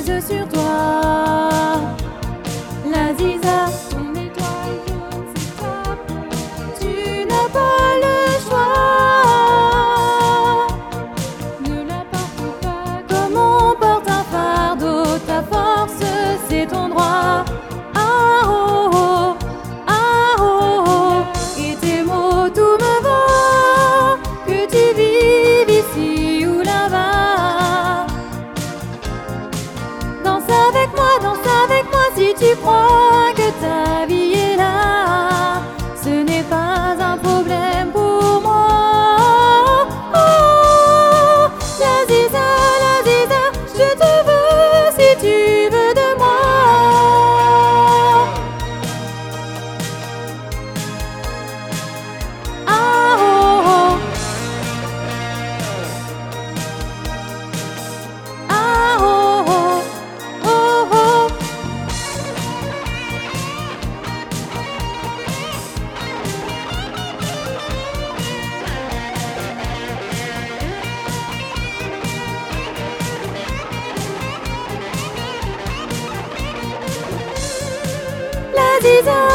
pèse sur toi. La Ziza, ton étoile jaune s'échappe, tu n'as pas le choix. Ne la porte pas comme on porte un fardeau, ta force c'est ton droit. Ah oh oh, ah oh oh, et tes mots tout me vaut, que tu vives ici ou là-bas. Danse avec moi si tu crois que ta vie est là. Ce n'est pas un problème pour moi. Oh, la Ziza, je te veux si tu veux de moi. Ah oh oh, ah oh oh, oh oh. La Ziza.